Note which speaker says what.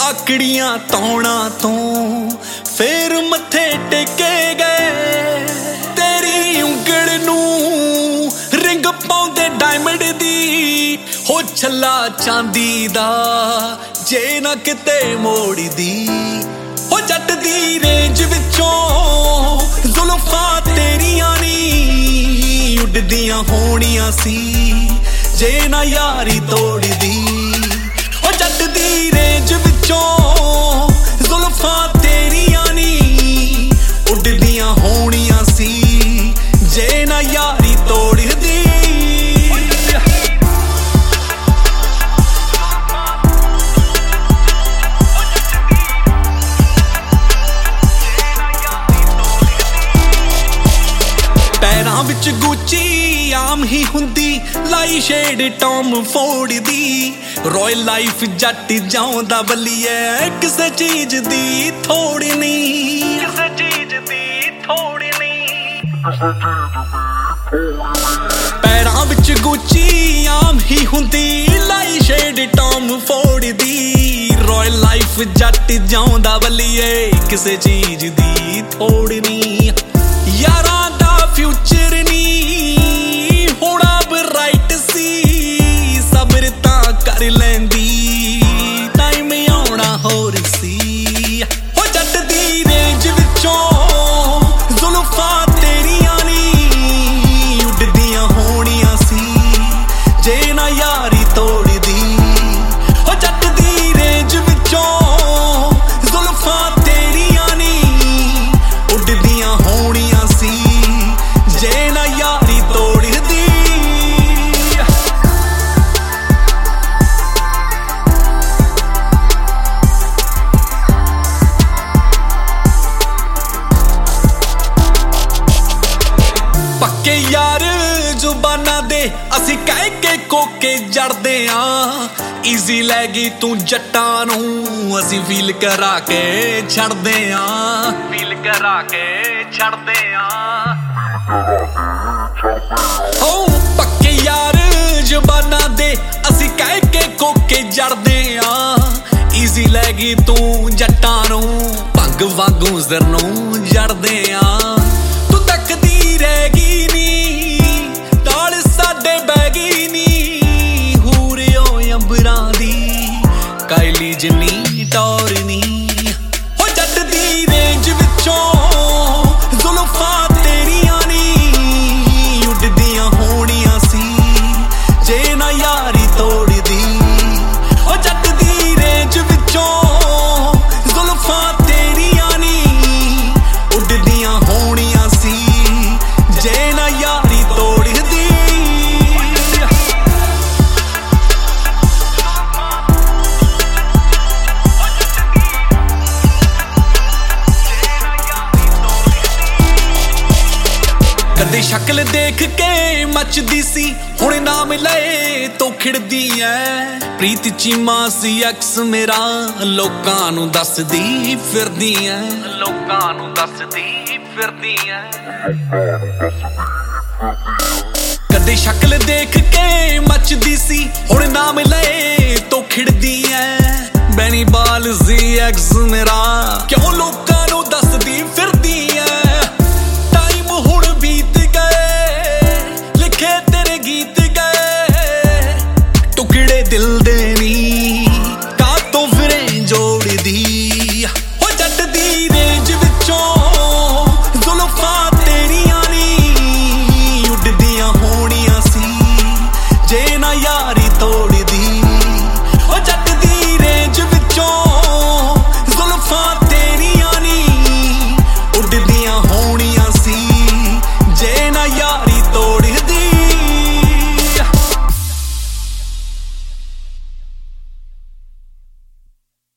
Speaker 1: ਆਕੜੀਆਂ ਤੌਣਾ ਤੋਂ ਫੇਰ ਮੱਥੇ ਟੇਕੇ ਗਏ। ਤੇਰੀ ਉਂਗਲ ਨੂੰ ਰਿੰਗ ਪਾਉਂਦੇ ਡਾਇਮੰਡ ਦੀ, ਹੋ ਛੱਲਾ ਚਾਂਦੀ ਦਾ ਜੇ ਨਾ ਕਿਤੇ ਮੋੜਦੀ। ਹੋ ਜੱਟ ਦੀ ਰੇਂਜ ਵਿੱਚੋਂ ਜ਼ੁਲਫਾਂ ਤੇਰੀਆਂ ਨੀ ਉੱਡਦੀਆਂ ਹੋਣੀਆਂ ਸੀ ਜੇ ਨਾ ਯਾਰੀ ਤੋੜਦੀ। ਹੋ ਜੱਟ ਦੀ ਰੇਂਜ ਵਿੱਚੋਂ ਜ਼ੁਲਫਾਂ ਤੇਰੀਆਂ ਨੀ ਉੱਡਦੀਆਂ ਹੋਣੀਆਂ ਸੀ ਜੇ ਨਾ ਯਾਰੀ ਤੋੜਦੀ। ਪੈਰਾਂ ਵਿੱਚ ਗੁੱਚੀ ਆਮ ਹੀ ਹੁੰਦੀ, ਲਾਈ ਸ਼ੇਡ ਟੌਮ ਫੋਰਡ ਦੀ। ਰੋਇਲ ਲਾਈਫ ਜੱਟ ਜਾਉਂਦਾ ਬੱਲੀਏ, ਕਿਸੇ ਚੀਜ਼ ਦੀ ਥੋੜ ਨਹੀਂ, ਕਿਸੇ ਚੀਜ਼ ਦੀ ਥੋੜ ਨਹੀਂ। ਪੈਰਾਂ ਵਿੱਚ ਗੁੱਚੀ ਆਮ ਹੀ ਹੁੰਦੀ, ਲਾਈ ਸ਼ੇਡ ਟੌਮ ਫੋਰਡ ਦੀ। ਰੋਇਲ ਲਾਈਫ ਜੱਟ ਜਾਉਂਦਾ ਬੱਲੀਏ, ਕਿਸੇ ਚੀਜ਼ ਦੀ ਥੋੜ ਨਹੀਂ। ਯਾਰਾਂ ਦਾ ਫਿਊਚਰ ਨੀ ਹੋਣਾ ਬਰਾਈਟ ਸੀ, ਸਬਰ ਤਾਂ ਕਰ ਲੈਂਦੀ ਟਾਈਮ ਆਉਣਾ ਹੋਰ ਸੀ। ਹੋ ਜੱਟ ਦੀ ਰੇਂਜ ਵਿੱਚੋਂ ਜ਼ੁਲਫਾਂ ਤੇਰੀਆਂ ਨੀ ਉੱਡਦੀਆਂ ਹੋਣੀਆਂ ਸੀ ਜੇ ਨਾ ਯਾਰੀ ਤੋੜਦੀ। ਹੋ ਜੱਟ ਦੀ ਰੇਂਜ ਵਿੱਚੋਂ ਜ਼ੁਲਫਾਂ ਤੇਰੀਆਂ ਨੀ ਉੱਡਦੀਆਂ ਹੋਣੀਆਂ ਸੀ ਜੇ ਨਾ ਯਾਰੀ ਤੋੜਦੀ। ਪੱਕੇ ਯਾਰ ਜ਼ੁਬਾਨਾਂ ਦੇ ਅਸੀਂ ਕਹਿ ਕੇ ਕੋਕੇ ਜੜਦੇ ਆਂ। ਈਜ਼ੀ ਲੈ ਗਈ ਤੂੰ ਜੱਟਾਂ ਨੂੰ, ਅਸੀਂ ਫੀਲ ਕਰਾ ਕੇ ਛੱਡਦੇ ਆਂ, ਫੀਲ ਕਰਾ ਕੇ ਛੱਡਦੇ ਆਂ। ਹੋ ਪੱਕੇ ਯਾਰ ਜ਼ੁਬਾਨਾਂ ਦੇ ਅਸੀਂ ਕਹਿ ਕੇ ਕੋਕੇ ਜੜਦੇ ਆਂ। ਈਜ਼ੀ ਲੈ ਗਈ ਤੂੰ ਜੱਟਾਂ ਨੂੰ, ਭੰਗ ਵਾਂਗੂ ਜ਼ਰ ਨੂੰ ਜੜਦੇ ਆਂ। ਤੂੰ ਤੱਕਦੀ ਰਹਿ ਗਈ ਨੀ ਨਾਲ ਸਾਡੇ ਬਹਿ ਗਈ ਨੀ, ਹੂਰਿਓ ਅੰਬਰਾਂ ਦੀ ਕਾਇਲੀ ਜਿੰਨੀ ਟੌਰ ਨੀ। ਹੋ ਜੱਟ ਦੀ ਰੇਂਜ ਵਿੱਚੋਂ ਜ਼ੁਲਫਾਂ ਤੇਰੀਆਂ ਨੀ ਉੱਡਦੀਆਂ ਹੋਣੀਆਂ ਸੀ ਜੇ ਨਾ ਯਾਰੀ ਤੋੜਦੀ। ਹੋ ਜੱਟ ਦੀ ਰੇਂਜ ਵਿੱਚੋਂ ਜ਼ੁਲਫਾਂ ਤੇਰੀਆਂ ਨੀ ਉੱਡਦੀਆਂ ਹੋਣੀਆਂ ਸੀ ਜੇ ਨਾ ਯਾਰੀ ਤੋੜਦੀ। ਕਦੇ ਸ਼ਕਲ ਦੇਖ ਕੇ ਮੱਚਦੀ ਸੀ, ਹੁਣ ਨਾਮ ਲਏ ਤੋਂ ਖਿੜਦੀ ਐ। ਪ੍ਰੀਤ ਚੀਮਾ ਸੀ ਅਕਸ ਮੇਰਾ, ਲੋਕਾਂ ਨੂੰ ਦੱਸਦੀ ਫਿਰਦੀ ਐ, ਲੋਕਾਂ ਨੂੰ ਦੱਸਦੀ ਫਿਰਦੀ ਐ। ਕਦੇ ਸ਼ਕਲ ਦੇਖ ਕੇ ਮੱਚਦੀ ਸੀ, ਹੁਣ ਨਾਮ ਲਏ ਤੋਂ ਖਿੜਦੀ ਐ। ਬੈਨੀ ਬਾਲ ਸੀ ਅਕਸ ਮੇਰਾ, ਕਿਉਂ ਲੋਕਾਂ ਨੂੰ ਦੱਸਦੀ ਫਿਰਦੀ ਐ। ਟਾਈਮ ਹੁਣ ਬੀਤ ਗਏ, ਲਿਖੇ ਤੇਰੇ ਗੀਤ ਗਏ, ਟੁਕੜੇ ਦਿਲ ਦੇ